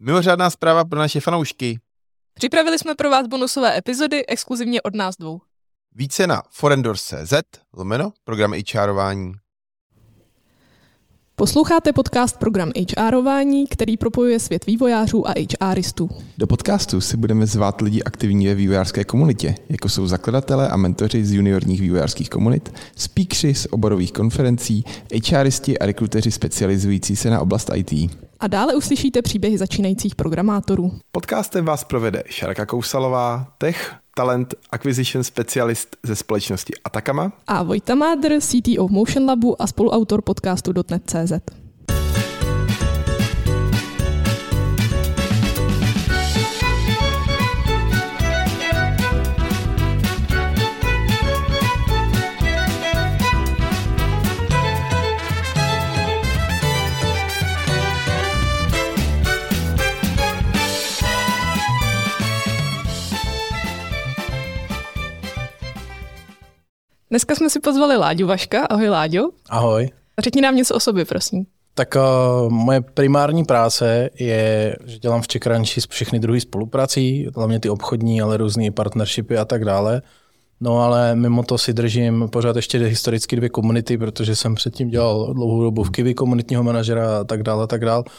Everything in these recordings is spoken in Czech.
Mimořádná zpráva pro naše fanoušky. Připravili jsme pro vás bonusové epizody exkluzivně od nás dvou. Více na forendors.cz/program HRování. Posloucháte podcast Program HRování, který propojuje svět vývojářů a HRistů. Do podcastu si budeme zvát lidi aktivní ve vývojářské komunitě, jako jsou zakladatelé a mentoři z juniorních vývojářských komunit, speakeři z oborových konferencí, HRisti a rekruteři specializující se na oblast IT. A dále uslyšíte příběhy začínajících programátorů. Podcastem vás provede Šárka Kousalová, tech, talent, acquisition specialist ze společnosti Atacama A Vojta Mádr, CTO Motion Labu a spoluautor podcastu .net.cz. Dneska jsme si pozvali Láďu Vaška. Ahoj Láďo. Ahoj. Řekni nám něco o sobě, prosím. Tak moje primární práce je, že dělám v CheckRunchi všechny druhy spoluprací, hlavně ty obchodní, ale různý partnershipy a tak dále. No ale mimo to si držím pořád ještě historicky 2 komunity, protože jsem předtím dělal dlouhou dobu v Kiwi komunitního manažera a tak dále, tak dále.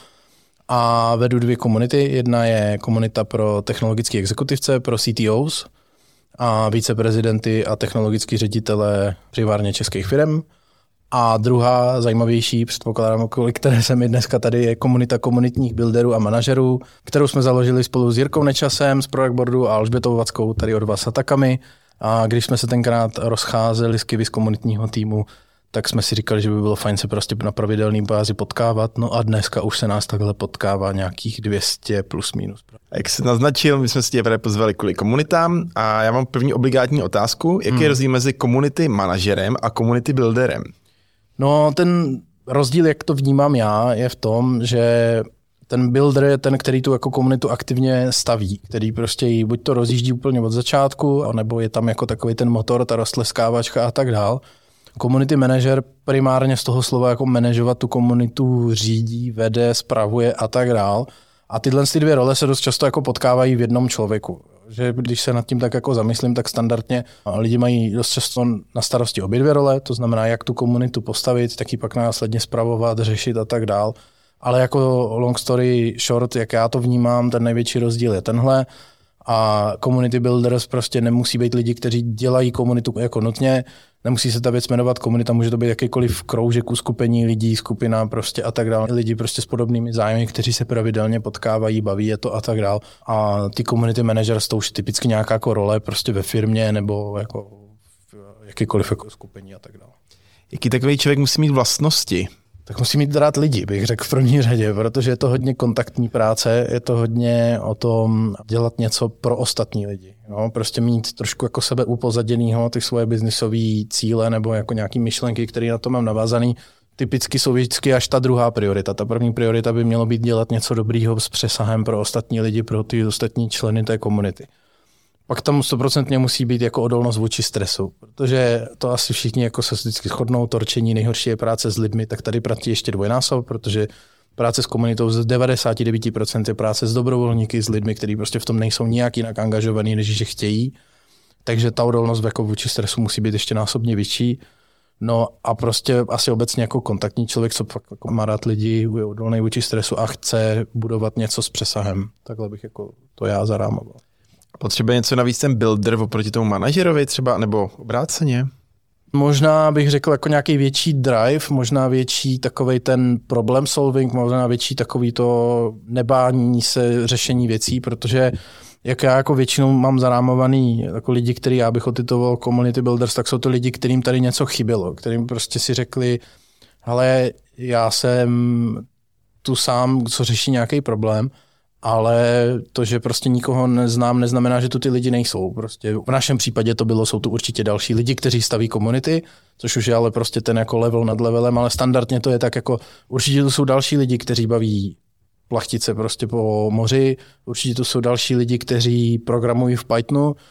A vedu 2 komunity. Jedna je komunita pro technologické exekutivce, pro CTOs, a viceprezidenty a technologický ředitele primárně českých firm. A druhá, zajímavější, předpokládám, kvůli které jsem i dneska tady, je komunita komunitních builderů a manažerů, kterou jsme založili spolu s Jirkou Nečasem z Product Boardu a Alžbětou Vackou tady od vás Atacamy. A když jsme se tenkrát rozcházeli z Kiwi z komunitního týmu, tak jsme si říkali, že by bylo fajn se prostě na pravidelné bázi potkávat. No a dneska už se nás takhle potkává nějakých 200 plus minus. Jak jsi naznačil, my jsme si tě právě pozvali kvůli komunitám a já mám první obligátní otázku. Jaký je rozdíl mezi community manažerem a community builderem? No ten rozdíl, jak to vnímám já, je v tom, že ten builder je ten, který tu jako komunitu aktivně staví, který prostě ji buď to rozjíždí úplně od začátku, anebo je tam jako takový ten motor, ta roztleskávačka a tak dál. Community manager primárně z toho slova jako manažovat tu komunitu řídí, vede, spravuje a tak dál. A tyhle 2 role se dost často jako potkávají v jednom člověku. Že když se nad tím tak jako zamyslím, tak standardně lidi mají dost často na starosti obě 2 role, to znamená, jak tu komunitu postavit, tak ji pak následně spravovat, řešit a tak dál. Ale jako long story short, jak já to vnímám, ten největší rozdíl je tenhle. A community builders prostě nemusí být lidi, kteří dělají komunitu jako nutně, nemusí se ta věc jmenovat komunita, může to být jakýkoliv kroužek, uskupení lidí, skupina prostě a tak dále. Lidi prostě s podobnými zájmy, kteří se pravidelně potkávají, baví je to a tak dále. A ty community managers to už je typicky nějaká jako role prostě ve firmě nebo jako jakýkoliv jako skupení a tak dále. Jaký takový člověk musí mít vlastnosti? Tak musí mít rád lidi, bych řekl v první řadě, protože je to hodně kontaktní práce, je to hodně o tom dělat něco pro ostatní lidi. No, prostě mít trošku jako sebe upozaděnýho, ty svoje biznisové cíle nebo jako nějaký myšlenky, které na to mám navázaný, typicky jsou vždycky až ta druhá priorita. Ta první priorita by mělo být dělat něco dobrýho s přesahem pro ostatní lidi, pro ty ostatní členy té komunity. Pak tam 100% musí být jako odolnost vůči stresu, protože to asi všichni jako se vždycky shodnou, to rčení nejhorší je práce s lidmi, tak tady platí ještě dvojnásob, protože práce s komunitou z 99% je práce s dobrovolníky, s lidmi, kteří prostě v tom nejsou nijak jinak angažovaní, než že chtějí. Takže ta odolnost jako vůči stresu musí být ještě násobně vyšší. No a prostě asi obecně jako kontaktní člověk, co fakt jako má rád lidi, je odolný vůči stresu a chce budovat něco s přesahem. Takhle bych jako to já zarámoval. Potřebuje něco navíc ten builder oproti tomu manažerovi třeba, nebo obráceně? Možná bych řekl jako nějaký větší drive, možná větší takovej ten problem solving, možná větší takový to nebání se řešení věcí, protože jak já jako většinou mám zarámovaný jako lidi, který já bych otitoval community builders, tak jsou to lidi, kterým tady něco chybělo, kterým prostě si řekli, hele, já jsem tu sám, co řeší nějaký problém, ale to, že prostě nikoho neznám, neznamená, že tu ty lidi nejsou. Prostě v našem případě to bylo, jsou tu určitě další lidi, kteří staví komunity, což už je ale prostě ten jako level nad levelem, ale standardně to je tak jako, určitě tu jsou další lidi, kteří baví plachtice prostě po moři, určitě tu jsou další lidi, kteří programují v Pythonu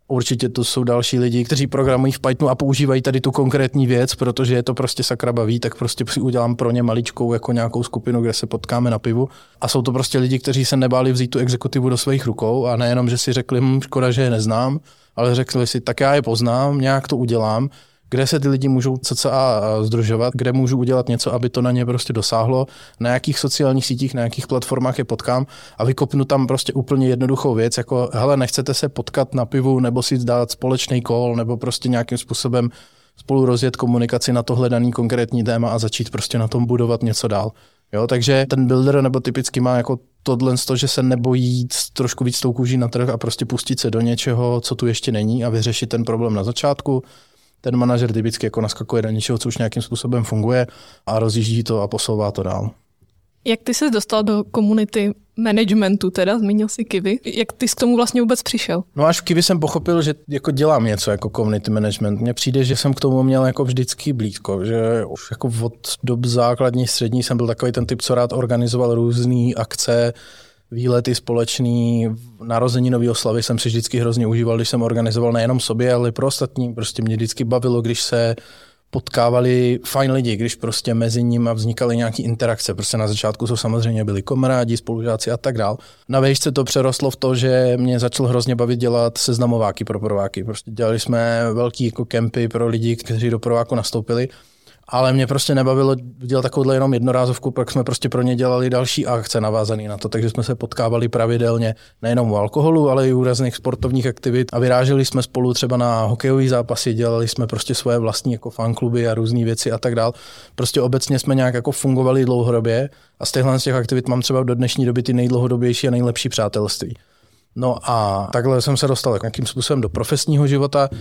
Určitě to jsou další lidi, kteří programují v Pythonu a používají tady tu konkrétní věc, protože je to prostě sakra baví, tak prostě si udělám pro ně maličkou jako nějakou skupinu, kde se potkáme na pivu. A jsou to prostě lidi, kteří se nebáli vzít tu exekutivu do svých rukou a nejenom, že si řekli, škoda, že je neznám, ale řekli si, tak já je poznám, nějak to udělám, kde se ty lidi můžou cca sdružovat, kde můžu udělat něco, aby to na ně prostě dosáhlo, na jakých sociálních sítích, na jakých platformách je potkám a vykopnu tam prostě úplně jednoduchou věc, jako hele, nechcete se potkat na pivu nebo si dát společný call nebo prostě nějakým způsobem spolu rozjet komunikaci na tohle daný konkrétní téma a začít prostě na tom budovat něco dál. Jo, takže ten builder nebo typicky má jako tohle, že se nebojí jít trošku víc tou kůží na trh a prostě pustit se do něčeho, co tu ještě není a vyřešit ten problém na začátku. Ten manažer typicky jako naskakuje do něčeho, co už nějakým způsobem funguje a rozjíždí to a posouvá to dál. Jak ty jsi dostal do komunity managementu teda, zmínil jsi Kiwi, jak ty jsi k tomu vlastně vůbec přišel? No až v Kiwi jsem pochopil, že jako dělám něco jako community management. Mně přijde, že jsem k tomu měl jako vždycky blízko, že už jako od dob základní, střední jsem byl takový ten typ, co rád organizoval různé akce, výlety společný, narozeninové oslavy jsem si vždycky hrozně užíval, když jsem organizoval nejenom sobě, ale i pro ostatní. Prostě mě vždycky bavilo, když se potkávali fajn lidi, když prostě mezi nimi vznikaly nějaké interakce. Prostě na začátku jsou samozřejmě byli kamarádi, spolužáci a tak dál. Na výšce to přerostlo v to, že mě začalo hrozně bavit dělat seznamováky pro prváky. Prostě dělali jsme velký jako kempy pro lidi, kteří do prváku nastoupili. Ale mě prostě nebavilo dělat takovouhle jenom jednorázovku, pak jsme prostě pro ně dělali další akce navázané na to, takže jsme se potkávali pravidelně nejenom u alkoholu, ale i u různých sportovních aktivit a vyráželi jsme spolu třeba na hokejové zápasy, dělali jsme prostě svoje vlastní jako fankluby a různé věci a tak dál. Prostě obecně jsme nějak jako fungovali dlouhodobě a z těch aktivit mám třeba do dnešní doby ty nejdlouhodobější a nejlepší přátelství. No a takhle jsem se dostal nějakým způsobem do profesního života,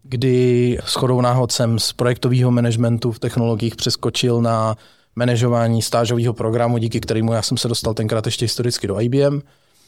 kdy shodou náhod jsem z projektového managementu v technologiích přeskočil na manažování stážového programu, díky kterému já jsem se dostal tenkrát ještě historicky do IBM.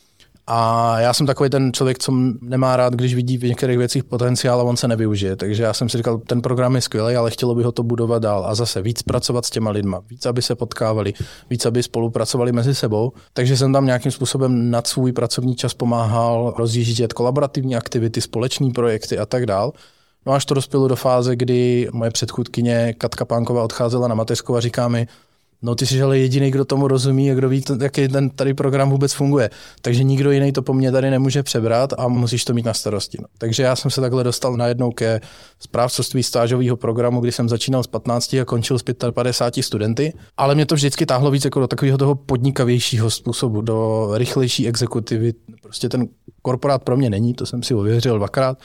A já jsem takový ten člověk, co nemá rád, když vidí v některých věcích potenciál a on se nevyužije. Takže já jsem si říkal, ten program je skvělý, ale chtělo by ho to budovat dál a zase víc pracovat s těma lidma, víc, aby se potkávali, víc, aby spolupracovali mezi sebou. Takže jsem tam nějakým způsobem nad svůj pracovní čas pomáhal rozjíždět kolaborativní aktivity, společné projekty a tak dál. No až to dospělo do fáze, kdy moje předchůdkyně Katka Pánková odcházela na mateřskou a říká mi, no ty jsi ale jediný, kdo tomu rozumí a kdo ví, jaký ten tady program vůbec funguje. Takže nikdo jiný to po mně tady nemůže přebrat a musíš to mít na starosti. No. Takže já jsem se takhle dostal najednou ke správcovství stážového programu, kdy jsem začínal s 15 a končil s 55 studenty. Ale mě to vždycky táhlo víc jako do takového toho podnikavějšího způsobu, do rychlejší exekutivy. Prostě ten korporát pro mě není, to jsem si ověřil dvakrát.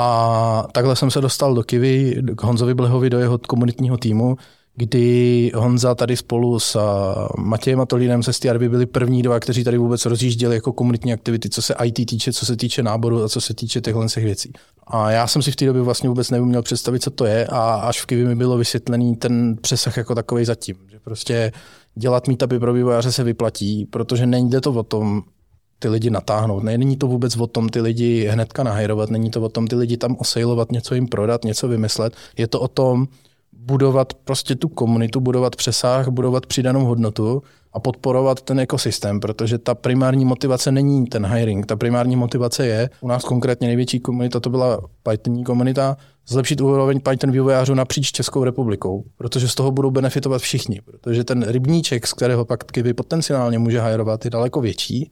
A takhle jsem se dostal do Kiwi, k Honzovi Blehovi, do jeho komunitního týmu, kdy Honza tady spolu s Matějem Atolínem ze Stiarby byli první dva, kteří tady vůbec rozjížděli jako komunitní aktivity, co se IT týče, co se týče náboru a co se týče těchto věcí. A já jsem si v té době vlastně vůbec neuměl představit, co to je a až v Kiwi mi bylo vysvětlený ten přesah jako takovej zatím, že prostě dělat meetupy pro vývojáře se vyplatí, protože nejde to o tom ty lidi natáhnout, není to vůbec o tom ty lidi hnedka nahajrovat, není to o tom ty lidi tam osejlovat, něco jim prodat, něco vymyslet, je to o tom budovat prostě tu komunitu, budovat přesah, budovat přidanou hodnotu a podporovat ten ekosystém, protože ta primární motivace není ten hiring, ta primární motivace je, u nás konkrétně největší komunita, to byla Pythonní komunita, zlepšit úroveň Python vývojářů napříč Českou republikou, protože z toho budou benefitovat všichni, protože ten rybníček, z kterého pak Kiwi potenciálně může hirovat, je daleko větší.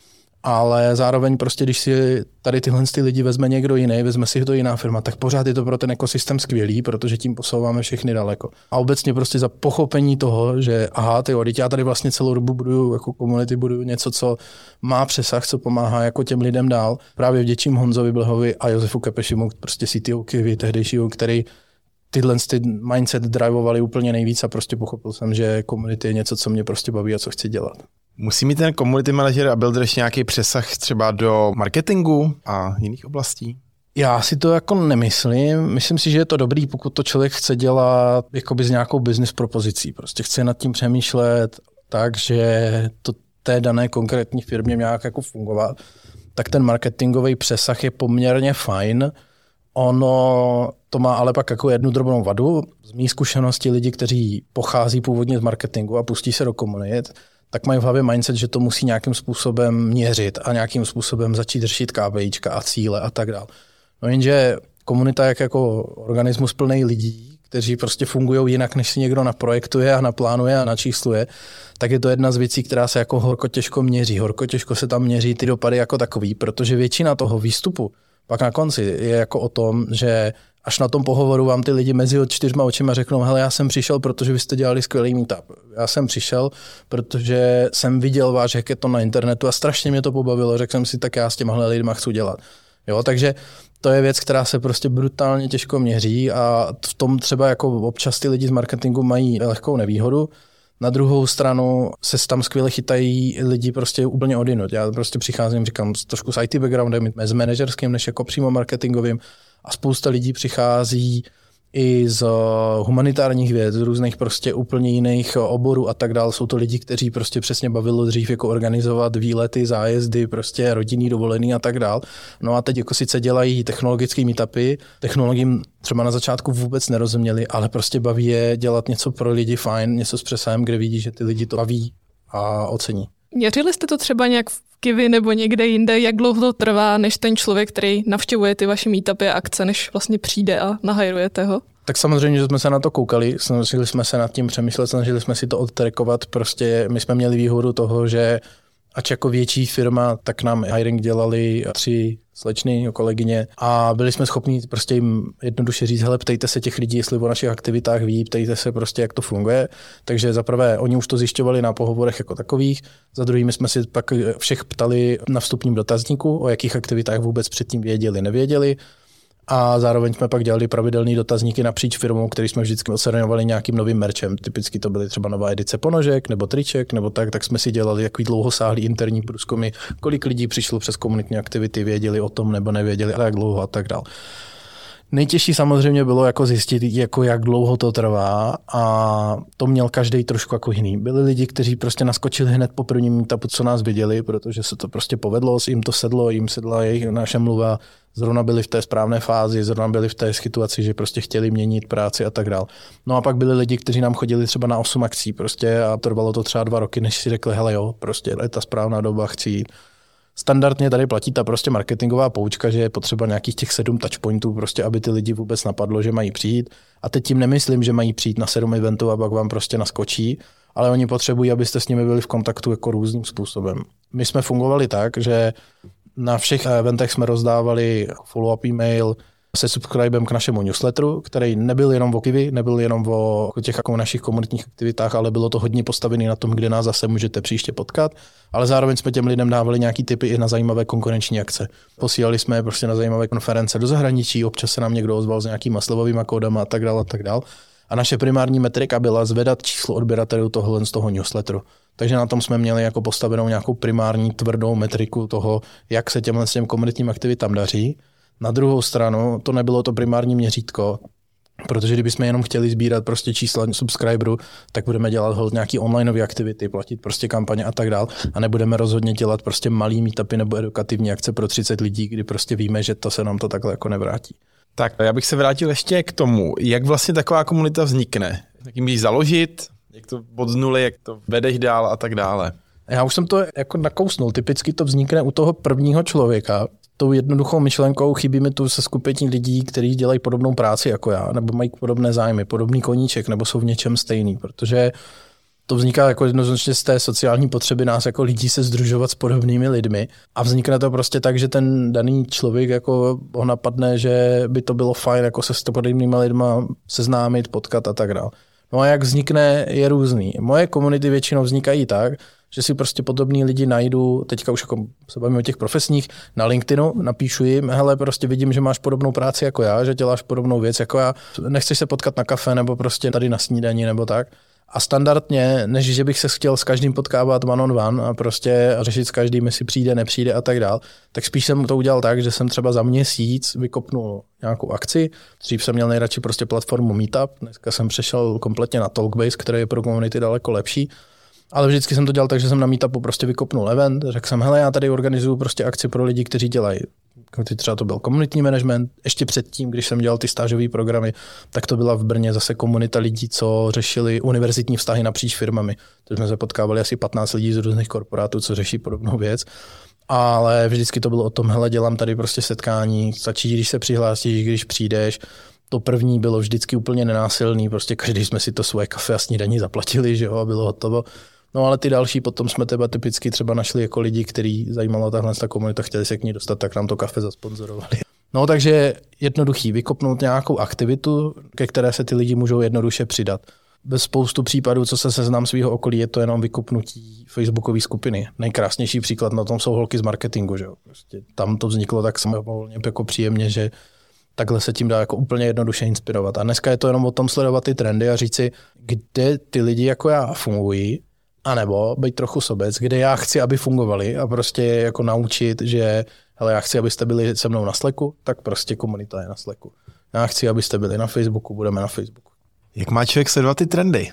Ale zároveň prostě, když si tady tyhle lidi vezme někdo jiný, vezme si to jiná firma, tak pořád je to pro ten ekosystém skvělý, protože tím posouváme všechny daleko. A obecně prostě za pochopení toho, že aha, já tady vlastně celou dobu buduju jako community, buduju něco, co má přesah, co pomáhá jako těm lidem dál. Právě vděčím Honzovi Blehovi a Josefu Kepešimu, prostě CTO Kiwi tehdejšího, který tyhle mindset drivovali úplně nejvíc a prostě pochopil jsem, že community je něco, co mě prostě baví a co chci dělat. Musí mít ten community manager a builder ještě nějaký přesah třeba do marketingu a jiných oblastí? Já si to jako nemyslím. Myslím si, že je to dobrý, pokud to člověk chce dělat jakoby s nějakou business propozicí. Prostě chce nad tím přemýšlet tak, že to té dané konkrétní firmě nějak jako fungovat. Tak ten marketingový přesah je poměrně fajn. Ono to má ale pak jako jednu drobnou vadu. Z mých zkušeností lidi, kteří pochází původně z marketingu a pustí se do komunit, tak mají v hlavě mindset, že to musí nějakým způsobem měřit a nějakým způsobem začít řešit KPIčka a cíle a tak dále. No jenže komunita jako organismus plný lidí, kteří prostě fungují jinak, než si někdo naprojektuje a naplánuje a načísluje, tak je to jedna z věcí, která se jako horko těžko měří. Horko těžko se tam měří ty dopady jako takový, protože většina toho výstupu pak na konci je jako o tom, že až na tom pohovoru vám ty lidi mezi 4 očima řeknou, hele, já jsem přišel, protože vy jste dělali skvělý meetup. Já jsem přišel, protože jsem viděl váš hackathon na internetu a strašně mě to pobavilo. Řekl jsem si, tak já s těmahle lidma chci dělat. Jo, takže to je věc, která se prostě brutálně těžko měří a v tom třeba jako občas ty lidi z marketingu mají lehkou nevýhodu. Na druhou stranu se tam skvěle chytají lidi prostě úplně odinut. Já prostě přicházím, říkám, trošku s IT backgroundem, s manažerským, než jako přímo marketingovým a spousta lidí přichází i z humanitárních věd, z různých prostě úplně jiných oborů a tak dále. Jsou to lidi, kteří prostě přesně bavilo dřív jako organizovat výlety, zájezdy, prostě rodinný dovolený a tak dále. No a teď jako sice dělají technologické meetupy, technologiím třeba na začátku vůbec nerozuměli, ale prostě baví je dělat něco pro lidi fajn, něco s přesahem, kde vidí, že ty lidi to baví a ocení. Měřili jste to třeba nějak v Kiwi nebo někde jinde, jak dlouho to trvá, než ten člověk, který navštěvuje ty vaše meetupy a akce, než vlastně přijde a nahajrujete ho? Tak samozřejmě, že jsme se na to koukali, snažili jsme se nad tím přemýšlet, snažili jsme si to odtrackovat. Prostě my jsme měli výhodu toho, že ač jako větší firma, tak nám hiring dělali 3 slečny, kolegyně a byli jsme schopni prostě jim jednoduše říct, hele, ptejte se těch lidí, jestli o našich aktivitách ví, ptejte se prostě, jak to funguje. Takže za prvé, oni už to zjišťovali na pohovorech jako takových, za druhými jsme si pak všech ptali na vstupním dotazníku, o jakých aktivitách vůbec předtím věděli, nevěděli. A zároveň jsme pak dělali pravidelné dotazníky napříč firmou, který jsme vždycky oceňovali nějakým novým merčem. Typicky to byly třeba nová edice ponožek nebo triček nebo tak jsme si dělali takový dlouhosáhlý interní průzkumy, kolik lidí přišlo přes komunitní aktivity, věděli o tom nebo nevěděli, ale jak dlouho a tak dál. Nejtěžší samozřejmě bylo jako zjistit, jako jak dlouho to trvá a to měl každý trošku jako jiný. Byli lidi, kteří prostě naskočili hned po prvním meetupu, co nás viděli, protože se to prostě povedlo, jim to sedlo, jim sedla jejich naše mluva, zrovna byli v té správné fázi, zrovna byli v té situaci, že prostě chtěli měnit práci a tak dál. No a pak byli lidi, kteří nám chodili třeba na 8 akcí prostě a trvalo to třeba 2 roky, než si řekli, hele jo, prostě je ta správná doba, chci jít. Standardně tady platí ta prostě marketingová poučka, že je potřeba nějakých těch 7 touchpointů, prostě, aby ty lidi vůbec napadlo, že mají přijít. A teď tím nemyslím, že mají přijít na 7 eventů a pak vám prostě naskočí, ale oni potřebují, abyste s nimi byli v kontaktu jako různým způsobem. My jsme fungovali tak, že na všech eventech jsme rozdávali follow-up e-mail se subscribem k našemu newsletteru, který nebyl jenom o Kiwi, nebyl jenom o těch jako našich komunitních aktivitách, ale bylo to hodně postavené na tom, kde nás zase můžete příště potkat, ale zároveň jsme těm lidem dávali nějaký tipy i na zajímavé konkurenční akce. Posílali jsme je prostě na zajímavé konference do zahraničí, občas se nám někdo ozval s nějakýma slevovými kódama a tak dále a tak dále. A naše primární metrika byla zvedat číslo odběratelů tohle z toho newsletteru. Takže na tom jsme měli jako postavenou nějakou primární tvrdou metriku toho, jak se těm komunitním aktivitám daří. Na druhou stranu to nebylo to primární měřítko, protože kdybychom jenom chtěli sbírat prostě čísla subscriberů, tak budeme dělat hold nějaký onlineové aktivity, platit prostě kampaně a tak dál a nebudeme rozhodně dělat prostě malý meetupy nebo edukativní akce pro 30 lidí, kdy prostě víme, že to se nám to takhle jako nevrátí. Tak, já bych se vrátil ještě k tomu, jak vlastně taková komunita vznikne. Jak jim ji založit, jak to od nuly, jak to vedeš dál a tak dále. Já už jsem to jako nakousnul. Typicky to vznikne u toho prvního člověka. Tou jednoduchou myšlenkou chybí mi tu se skupení lidí, kteří dělají podobnou práci jako já, nebo mají podobné zájmy, podobný koníček, nebo jsou v něčem stejný, protože to vzniká jako jednoznačně z té sociální potřeby nás jako lidí se sdružovat s podobnými lidmi a vznikne to prostě tak, že ten daný člověk jako ho napadne, že by to bylo fajn jako se s podobnými lidma seznámit, potkat a tak dále. No a jak vznikne, je různý. Moje komunity většinou vznikají tak, že si prostě podobný lidi najdu, teďka už jako se bavíme o těch profesních, na LinkedInu, napíšu jim, hele, prostě vidím, že máš podobnou práci jako já, že děláš podobnou věc jako já, nechceš se potkat na kafe nebo prostě tady na snídani nebo tak. A standardně, než že bych se chtěl s každým potkávat one on one a prostě řešit s každým, jestli přijde, nepřijde a tak dál, tak spíš jsem to udělal tak, že jsem třeba za měsíc vykopnul nějakou akci. Dřív jsem měl nejradši prostě platformu Meetup, dneska jsem přešel kompletně na Talkbase, který je pro komunity daleko lepší. Ale vždycky jsem to dělal tak, že jsem na Meetupu prostě vykopnul event, řekl jsem, hele, já tady organizuju prostě akci pro lidi, kteří dělají. Třeba to byl komunitní management, ještě předtím, když jsem dělal ty stážové programy, tak to byla v Brně zase komunita lidí, co řešili univerzitní vztahy napříč firmami. Takže jsme se potkávali asi 15 lidí z různých korporátů, co řeší podobnou věc. ale vždycky to bylo o tom, hele, dělám tady prostě setkání, stačí, když se přihlásíš, když přijdeš. To první bylo vždycky úplně nenásilný, prostě každý jsme si to svoje kafe a snídaní zaplatili, že jo, a bylo hotovo. No ale ty další potom jsme typicky třeba našli jako lidi, který zajímala tahle komunita, chtěli se k ní dostat, tak nám to kafe zasponzorovali. No takže jednoduchý, vykopnout nějakou aktivitu, ke které se ty lidi můžou jednoduše přidat. Bez spoustu případů, co se seznám svého okolí, je to jenom vykopnutí facebookové skupiny. Nejkrásnější příklad na tom jsou holky z marketingu, že jo. Prostě tam to vzniklo tak samovolně jako příjemně, že takhle se tím dá jako úplně jednoduše inspirovat. A dneska je to jenom o tom sledovat ty trendy a říct si, kde ty lidi jako já fungují, anebo být trochu sobec, kde já chci, aby fungovali a prostě jako naučit, že hele, já chci, abyste byli se mnou na Slacku, tak prostě komunita je na Slacku. Já chci, abyste byli na Facebooku, budeme na Facebooku. Jak má člověk sledovat ty trendy?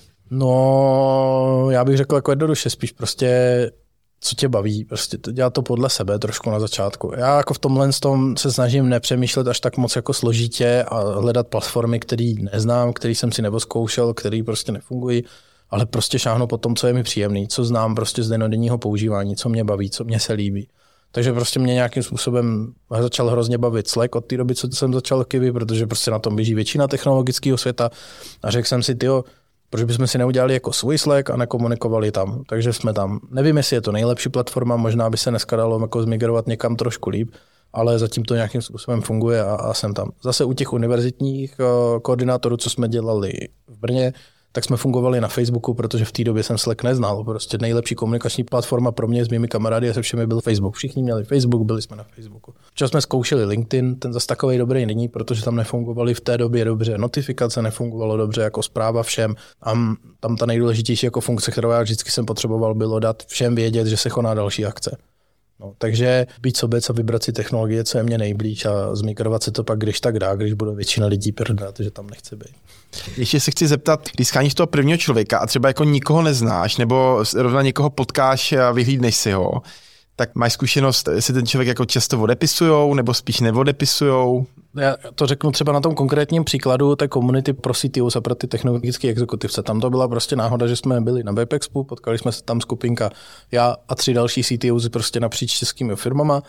No, já bych řekl jako jednoduše, spíš prostě co tě baví, prostě dělat to podle sebe trošku na začátku. Já jako v tomhle se snažím nepřemýšlet až tak moc jako složitě a hledat platformy, které neznám, které jsem si nevozkoušel, které prostě nefungují, ale prostě šáhnu po tom, co je mi příjemný, co znám prostě z dennodenního používání, co mě baví, co mě se líbí. Takže prostě mě nějakým způsobem začal hrozně bavit Slack od té doby, co jsem začal Kiwi, protože prostě na tom běží většina technologického světa a řekl jsem si, proč bychom si neudělali jako svůj Slack a nekomunikovali tam. Takže jsme tam. Nevím, jestli je to nejlepší platforma, možná by se dneska dalo jako zmigrovat někam trošku líp, ale zatím to nějakým způsobem funguje a jsem tam. Zase u těch univerzitních koordinátorů, co jsme dělali v Brně, tak jsme fungovali na Facebooku, protože v té době jsem Slack neznal. Prostě nejlepší komunikační platforma pro mě s mými kamarády a se všemi byl Facebook. Všichni měli Facebook, byli jsme na Facebooku. Včas jsme zkoušeli LinkedIn, ten zase takovej dobrý není, protože tam nefungovaly v té době dobře notifikace, nefungovalo dobře jako zpráva všem. A tam ta nejdůležitější jako funkce, kterou já vždycky jsem potřeboval, bylo dát všem vědět, že se koná další akce. No, takže být sobec a vybrat si technologie, co je mě nejblíž a zmigrovat se to pak když tak dá, když bude většina lidí prdat, že tam nechce být. Ještě se chci zeptat, když scháníš toho prvního člověka a třeba jako nikoho neznáš nebo rovna někoho potkáš a vyhlídneš si ho, tak máš zkušenost, jestli ten člověk jako často odepisujou nebo spíš neodepisujou? Já to řeknu třeba na tom konkrétním příkladu té komunity pro CTOs a pro ty technologické exekutivce. Tam to byla prostě náhoda, že jsme byli na WebExpu, potkali jsme se tam skupinka, já a 3 další CTOs prostě napříč českými firmama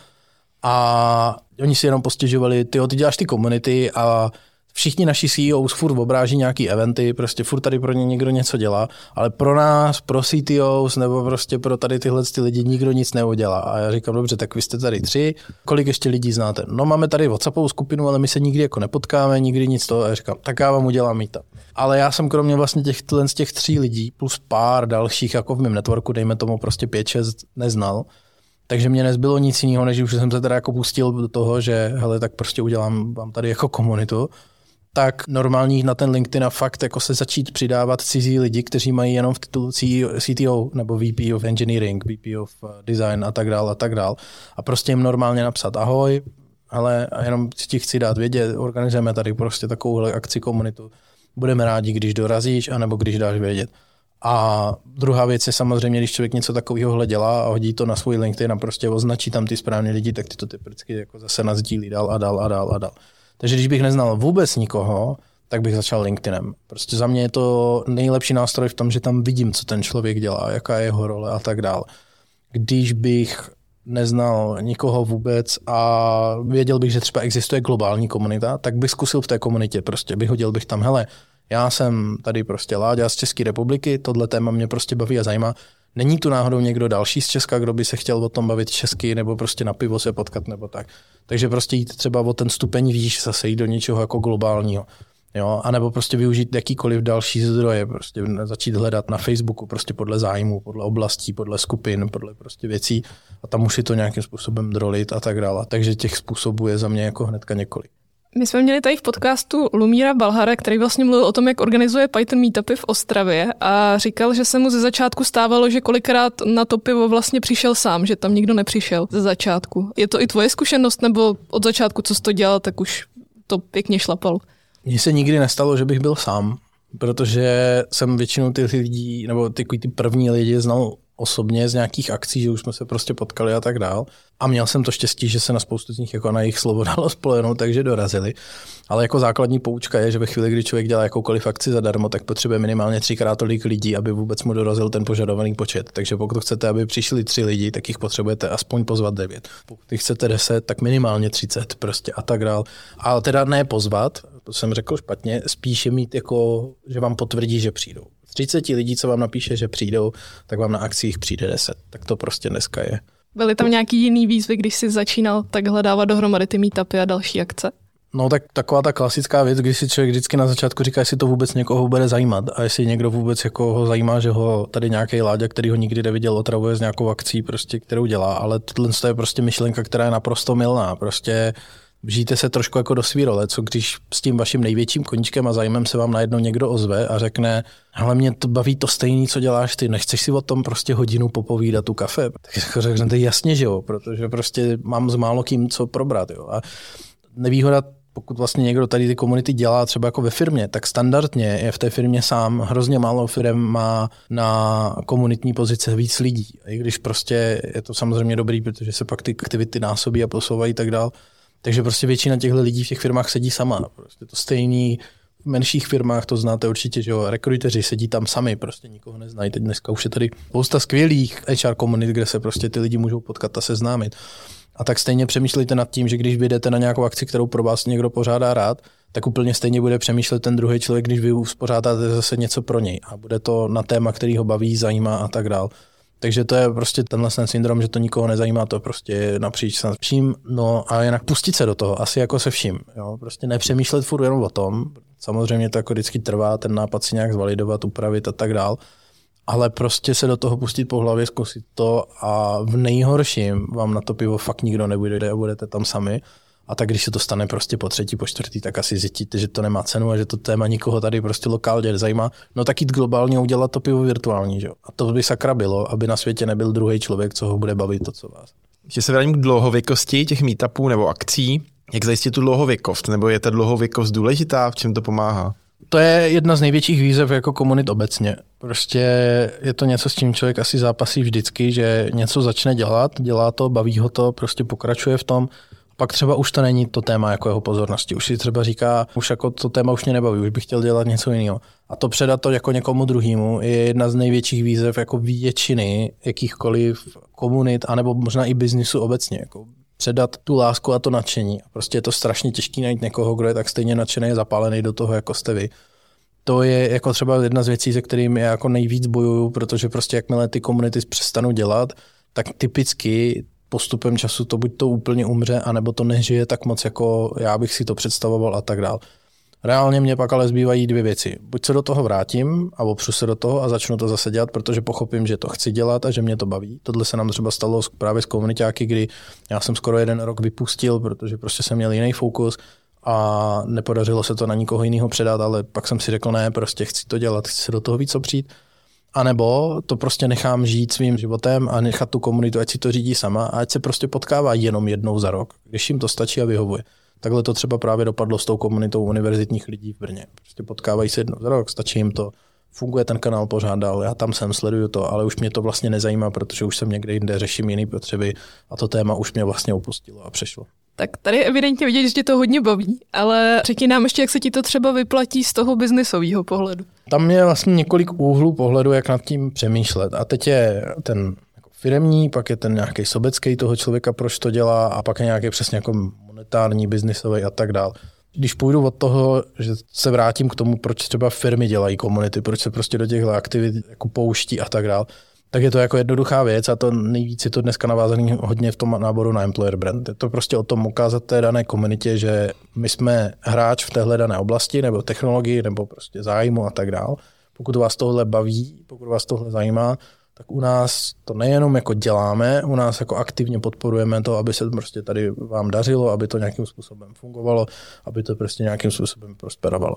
a oni si jenom postěžovali, ty děláš ty komunity a všichni naši CEOs furt obráží nějaký eventy, prostě furt tady pro ně někdo něco dělá, ale pro nás, pro CTOs nebo prostě pro tady tyhle lidi nikdo nic neudělá. A já říkám, dobře, tak vy jste tady 3, kolik ještě lidí znáte? No máme tady WhatsAppovou skupinu, ale my se nikdy jako nepotkáme, nikdy nic toho. A já říkám, tak já vám udělám meetup. Ale já jsem kromě vlastně těch 3 lidí plus pár dalších jako v mém networku, dejme tomu prostě 5-6 neznal. Takže mě nezbylo nic jiného, než už jsem se teda jako pustil do toho, že hele, tak prostě udělám vám tady jako komunitu. Tak normální na ten LinkedIn a fakt jako se začít přidávat cizí lidi, kteří mají jenom v titulu CTO nebo VP of Engineering, VP of Design a tak dál. A prostě jim normálně napsat ahoj, ale jenom ti chci dát vědět, organizujeme tady prostě takovouhle akci komunitu. Budeme rádi, když dorazíš, anebo když dáš vědět. A druhá věc je samozřejmě, když člověk něco takového dělá a hodí to na svůj LinkedIn a prostě označí tam ty správné lidi, tak ty to typicky jako zase nasdílí dál a dál. Takže když bych neznal vůbec nikoho, tak bych začal LinkedInem. Prostě za mě je to nejlepší nástroj v tom, že tam vidím, co ten člověk dělá, jaká je jeho role a tak dál. Když bych neznal nikoho vůbec a věděl bych, že třeba existuje globální komunita, tak bych zkusil v té komunitě, prostě vyhodil bych tam, hele, já jsem tady prostě Láďa z České republiky, tohle téma mě prostě baví a zajímá. Není tu náhodou někdo další z Česka, kdo by se chtěl o tom bavit česky nebo prostě na pivo se potkat nebo tak. Takže prostě jít třeba o ten stupeň výš, zase jít do něčeho jako globálního. Jo? A nebo prostě využít jakýkoliv další zdroje, prostě začít hledat na Facebooku prostě podle zájmu, podle oblastí, podle skupin, podle prostě věcí a tam už si to nějakým způsobem drolit a tak dále. Takže těch způsobů je za mě jako hnedka několik. My jsme měli tady v podcastu Lumíra Balhara, který vlastně mluvil o tom, jak organizuje Python meetupy v Ostravě a říkal, že se mu ze začátku stávalo, že kolikrát na to pivo vlastně přišel sám, že tam nikdo nepřišel ze začátku. Je to i tvoje zkušenost, nebo od začátku, co jsi to dělal, tak už to pěkně šlapalo? Mně se nikdy nestalo, že bych byl sám, protože jsem většinou ty lidi, nebo ty první lidi znal osobně z nějakých akcí, že už jsme se prostě potkali a tak dál. A měl jsem to štěstí, že se na spoustu z nich jako na jejich slovo dalo spolehnout, takže dorazili. Ale jako základní poučka je, že ve chvíli, kdy člověk dělá jakoukoliv akci zadarmo, tak potřebuje minimálně 3x tolik lidí, aby vůbec mu dorazil ten požadovaný počet. Takže pokud chcete, aby přišli 3 lidi, tak jich potřebujete aspoň pozvat 9. Pokud chcete 10, tak minimálně 30 prostě a tak dál. Ale teda ne pozvat, to jsem řekl špatně, spíše mít jako, že vám potvrdí, že přijdou. Z 30 lidí, co vám napíše, že přijdou, tak vám na akcích přijde 10. Tak to prostě dneska je. Byly tam nějaký jiný výzvy, když jsi začínal takhle dávat dohromady ty meetupy a další akce? No tak taková ta klasická věc, když si člověk vždycky na začátku říká, jestli to vůbec někoho bude zajímat a jestli někdo vůbec jako ho zajímá, že ho tady nějaký Láďa, který ho nikdy neviděl, otravuje s nějakou akcí, prostě, kterou dělá, ale tohle je prostě myšlenka, která je naprosto mylná. Prostě vžijte se trošku jako do svý role, co když s tím vaším největším koníčkem a zájmem se vám najednou někdo ozve a řekne, hele, mě to baví to stejný, co děláš ty, nechceš si o tom prostě hodinu popovídat u kafe? Tak jako řeknete jasně, že jo, protože prostě mám s málo kým co probrat. Jo. A nevýhoda, pokud vlastně někdo tady ty komunity dělá třeba jako ve firmě, tak standardně je v té firmě sám. Hrozně málo firm má na komunitní pozice víc lidí. I když prostě je to samozřejmě dobrý, protože se pak ty aktivity násobí a posouvají tak dál. Takže prostě většina těchto lidí v těch firmách sedí sama. Prostě to stejný v menších firmách, to znáte určitě, že jo, rekruteři sedí tam sami, prostě nikoho neznají. Teď dneska už je tady spousta skvělých HR komunit, kde se prostě ty lidi můžou potkat a seznámit. A tak stejně přemýšlejte nad tím, že když vyjdete na nějakou akci, kterou pro vás někdo pořádá rád, tak úplně stejně bude přemýšlet ten druhý člověk, když vy uspořádáte zase něco pro něj. A bude to na téma, který ho baví, zajímá a tak dál. Takže to je prostě tenhle syndrom, že to nikoho nezajímá, to prostě je napříč se vším. No a jinak pustit se do toho, asi jako se vším. Jo? Prostě nepřemýšlet furt jenom o tom. Samozřejmě to jako vždycky trvá, ten nápad si nějak zvalidovat, upravit a tak dál. Ale prostě se do toho pustit po hlavě, zkusit to a v nejhorším vám na to pivo fakt nikdo nebude a budete tam sami. A tak když se to stane prostě po 3., po 4., tak asi zjistíte, že to nemá cenu a že to téma nikoho tady prostě lokálně nezajímá. No tak jít globálně a udělat to pivo virtuální, že jo. A to by sakra bylo, aby na světě nebyl druhý člověk, co ho bude bavit to, co vás. Ještě se vrátím k dlouhověkosti těch meetupů nebo akcí. Jak zajistit tu dlouhověkost? Nebo je ta dlouhověkost důležitá? V čem to pomáhá? To je jedna z největších výzev jako komunit obecně. Prostě je to něco, s čím člověk asi zápasí vždycky, že něco začne dělat, dělá to, baví ho to, prostě pokračuje v tom. Pak třeba už to není to téma jako jeho pozornosti. Už si třeba říká, už jako to téma už mě nebaví, už bych chtěl dělat něco jiného. A to předat to jako někomu druhému je jedna z největších výzev jako většiny jakýchkoliv komunit, anebo možná i biznisu obecně. Jako předat tu lásku a to nadšení. A prostě je to strašně těžké najít někoho, kdo je tak stejně nadšený a zapálený do toho, jako jste vy. To je jako třeba jedna z věcí, se kterými já jako nejvíc bojuju, protože prostě jakmile ty komunity přestanou dělat, tak typicky postupem času to buď to úplně umře, anebo to nežije tak moc, jako já bych si to představoval a tak dál. Reálně mě pak ale zbývají 2 věci. Buď se do toho vrátím a opřu se do toho a začnu to zase dělat, protože pochopím, že to chci dělat a že mě to baví. Tohle se nám třeba stalo právě s komunitáky, kdy já jsem skoro 1 rok vypustil, protože prostě jsem měl jiný fokus a nepodařilo se to na nikoho jiného předat, ale pak jsem si řekl, ne, prostě chci to dělat, chci se do toho víc opřít. A nebo to prostě nechám žít svým životem a nechat tu komunitu, ať si to řídí sama a ať se prostě potkává jenom jednou za rok, když jim to stačí a vyhovuje. Takhle to třeba právě dopadlo s tou komunitou univerzitních lidí v Brně. Prostě potkávají se jednou za rok, stačí jim to, funguje ten kanál pořád dál, já tam jsem, sleduju to, ale už mě to vlastně nezajímá, protože už jsem někde jinde, řeším jiné potřeby a to téma už mě vlastně opustilo a přešlo. Tak tady je evidentně vidět, že tě to hodně baví, ale řekni nám ještě, jak se ti to třeba vyplatí z toho biznisového pohledu. Tam je vlastně několik úhlů pohledu, jak nad tím přemýšlet. A teď je ten jako firemní, pak je ten nějaký sobecký toho člověka, proč to dělá, a pak je nějaký přesně jako monetární, biznisový a tak dál. Když půjdu od toho, že se vrátím k tomu, proč třeba firmy dělají komunity, proč se prostě do těchto aktivit jako pouští a tak dál, tak je to jako jednoduchá věc a to nejvíc je to dneska navázaný hodně v tom náboru na employer brand. Je to prostě o tom ukázat té dané komunitě, že my jsme hráč v téhle dané oblasti nebo technologii nebo prostě zájmu a tak dál. Pokud vás tohle baví, pokud vás tohle zajímá, tak u nás to nejenom jako děláme, u nás jako aktivně podporujeme to, aby se prostě tady vám dařilo, aby to nějakým způsobem fungovalo, aby to prostě nějakým způsobem prosperovalo.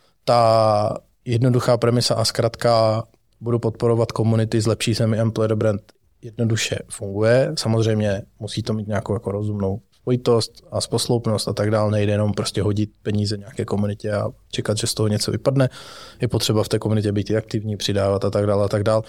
Ta jednoduchá premisa a zkratka budu podporovat komunity, zlepší se mi employer brand, jednoduše funguje. Samozřejmě musí to mít nějakou jako rozumnou spojitost a posloupnost a tak dále. Nejde jenom prostě hodit peníze nějaké komunitě a čekat, že z toho něco vypadne. Je potřeba v té komunitě být aktivní, přidávat a tak dále a tak dále.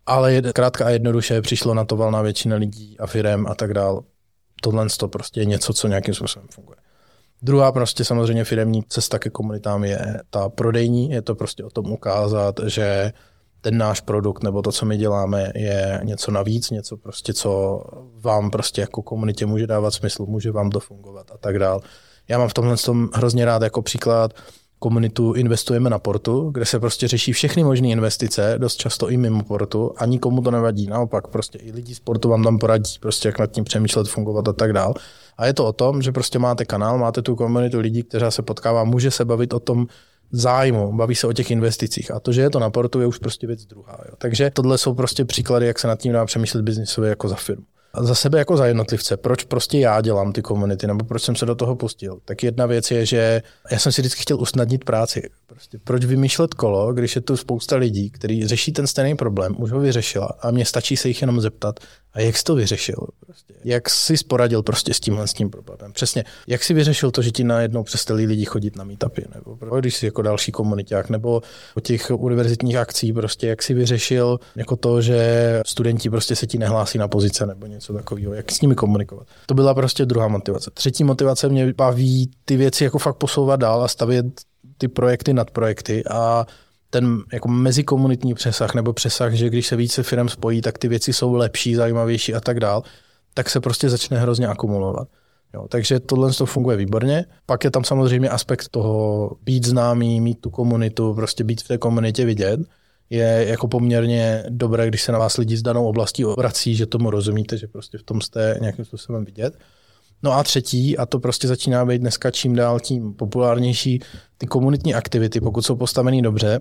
Ale krátka a jednoduše přišlo na to valná většina lidí a firem a tak dál. Tohle to prostě je něco, co nějakým způsobem funguje. Druhá prostě samozřejmě firemní cesta ke komunitám je ta prodejní, je to prostě o tom ukázat, že ten náš produkt nebo to, co my děláme, je něco navíc, něco prostě, co vám prostě jako komunitě může dávat smysl, může vám to fungovat a tak dál. Já mám v tomhle tom hrozně rád jako příklad komunitu Investujeme na portu, kde se prostě řeší všechny možné investice, dost často i mimo portu a nikomu to nevadí. Naopak prostě i lidi z portu vám tam poradí, prostě jak nad tím přemýšlet, fungovat a tak dál. A je to o tom, že prostě máte kanál, máte tu komunitu lidí, kteří se potkává, může se bavit o tom zájmu, baví se o těch investicích. A to, že je to na portu, je už prostě věc druhá. Jo. Takže tohle jsou prostě příklady, jak se nad tím dá přemýšlet biznisově jako za firmu. A za sebe jako za jednotlivce, proč prostě já dělám ty komunity, nebo proč jsem se do toho pustil. Tak jedna věc je, že já jsem si vždycky chtěl usnadnit práci. Prostě proč vymýšlet kolo, když je tu spousta lidí, kteří řeší ten stejný problém, už ho vyřešila a mně stačí se jich jenom zeptat, a jak jsi to vyřešil? Prostě. Jak jsi poradil prostě s tím problémem? Přesně. Jak jsi vyřešil to, že ti najednou přestali lidi chodit na meetupy, nebo když jsi jako další komuniták, nebo o těch univerzitních akcí, prostě jak jsi vyřešil jako to, že studenti prostě se ti nehlásí na pozice nebo něco takového, jak s nimi komunikovat. To byla prostě druhá motivace. Třetí motivace mě baví ty věci jako fakt posouvat dál a stavět ty projekty nad projekty a ten jako mezikomunitní přesah nebo přesah, že když se více firem spojí, tak ty věci jsou lepší, zajímavější a tak dál, tak se prostě začne hrozně akumulovat. Jo, takže tohle to funguje výborně. Pak je tam samozřejmě aspekt toho být známý, mít tu komunitu, prostě být v té komunitě vidět. Je jako poměrně dobré, když se na vás lidi s danou oblastí obrací, že tomu rozumíte, že prostě v tom jste nějakým způsobem vidět. No a třetí, a to prostě začíná být dneska čím dál tím populárnější, ty komunitní aktivity, pokud jsou postavený dobře,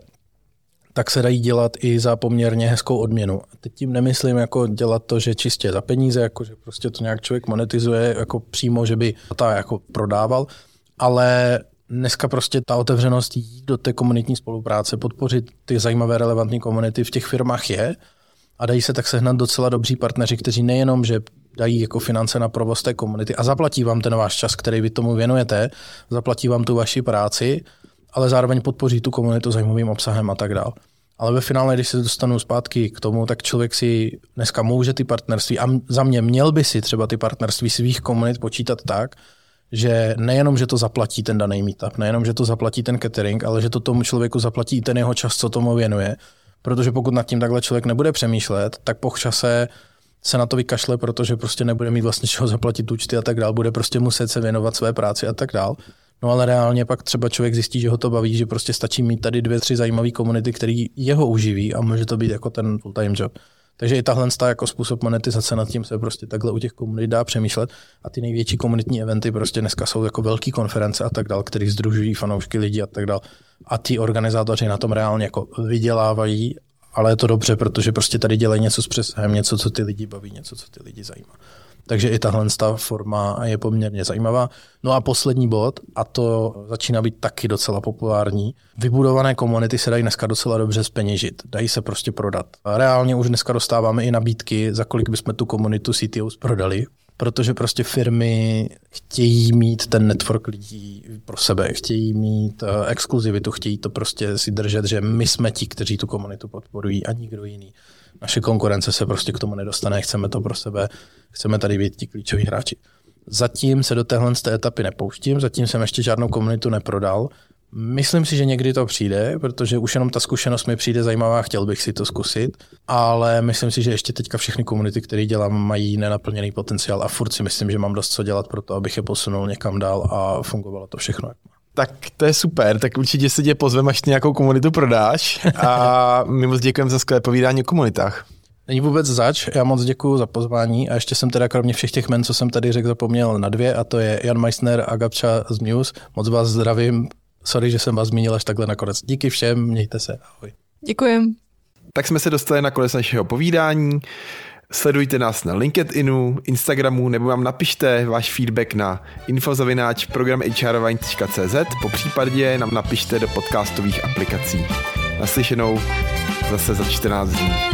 tak se dají dělat i za poměrně hezkou odměnu. A teď tím nemyslím jako dělat to, že čistě za peníze, jako že prostě to nějak člověk monetizuje jako přímo, že by to jako prodával, ale dneska prostě ta otevřenost jít do té komunitní spolupráce, podpořit ty zajímavé relevantní komunity v těch firmách je a dají se tak sehnat docela dobří partneři, kteří nejenom, že dají jako finance na provoz té komunity a zaplatí vám ten váš čas, který vy tomu věnujete, zaplatí vám tu vaši práci, ale zároveň podpoří tu komunitu zajímavým obsahem a tak dál. Ale ve finále, když se dostanu zpátky k tomu, tak člověk si dneska může ty partnerství, a za mě měl by si třeba ty partnerství svých komunit počítat tak, že nejenom, že to zaplatí ten daný meetup, nejenom, že to zaplatí ten catering, ale že to tomu člověku zaplatí ten jeho čas, co tomu věnuje. Protože pokud nad tím takhle člověk nebude přemýšlet, tak po čase se na to vykašle, protože prostě nebude mít vlastně čeho zaplatit účty a tak dál, bude prostě muset se věnovat své práci a tak dál. No ale reálně pak třeba člověk zjistí, že ho to baví, že prostě stačí mít tady 2-3 zajímavé komunity, který jeho uživí a může to být jako ten full-time job. Takže i tahle jako způsob monetizace, nad tím se prostě takhle u těch komunit dá přemýšlet a ty největší komunitní eventy prostě dneska jsou jako velké konference a tak dál, které sdružují fanoušky lidí a tak dál. A ty organizátoři na tom reálně jako vydělávají, ale je to dobře, protože prostě tady dělají něco s přesahem, něco, co ty lidi baví, něco, co ty lidi zajímá. Takže i tahle forma je poměrně zajímavá. No a poslední bod, a to začíná být taky docela populární. Vybudované komunity se dají dneska docela dobře zpeněžit. Dají se prostě prodat. A reálně už dneska dostáváme i nabídky, za kolik bychom tu komunitu CTOs prodali, protože prostě firmy chtějí mít ten network lidí pro sebe, chtějí mít exkluzivitu, chtějí to prostě si držet, že my jsme ti, kteří tu komunitu podporují a nikdo jiný. Naše konkurence se prostě k tomu nedostane, chceme to pro sebe, chceme tady být ti klíčoví hráči. Zatím se do téhle etapy nepouštím, zatím jsem ještě žádnou komunitu neprodal. Myslím si, že někdy to přijde, protože už jenom ta zkušenost mi přijde zajímavá, chtěl bych si to zkusit, ale myslím si, že ještě teďka všechny komunity, které dělám, mají nenaplněný potenciál a furt si myslím, že mám dost co dělat pro to, abych je posunul někam dál a fungovalo to všechno. Tak to je super, tak určitě se tě pozveme, až nějakou komunitu prodáš a my moc děkujeme za skvělé povídání o komunitách. Není vůbec zač, já moc děkuju za pozvání a ještě jsem teda kromě všech těch men, co jsem tady řekl, zapomněl na 2 a to je Jan Meissner a Gabča z Muse. Moc vás zdravím, sorry, že jsem vás zmínil až takhle nakonec. Díky všem, mějte se, ahoj. Děkujem. Tak jsme se dostali na konec našeho povídání. Sledujte nás na LinkedInu, Instagramu nebo vám napište váš feedback na info@programhrvine.cz, popřípadě nám napište do podcastových aplikací. Naslyšenou zase za 14 dní.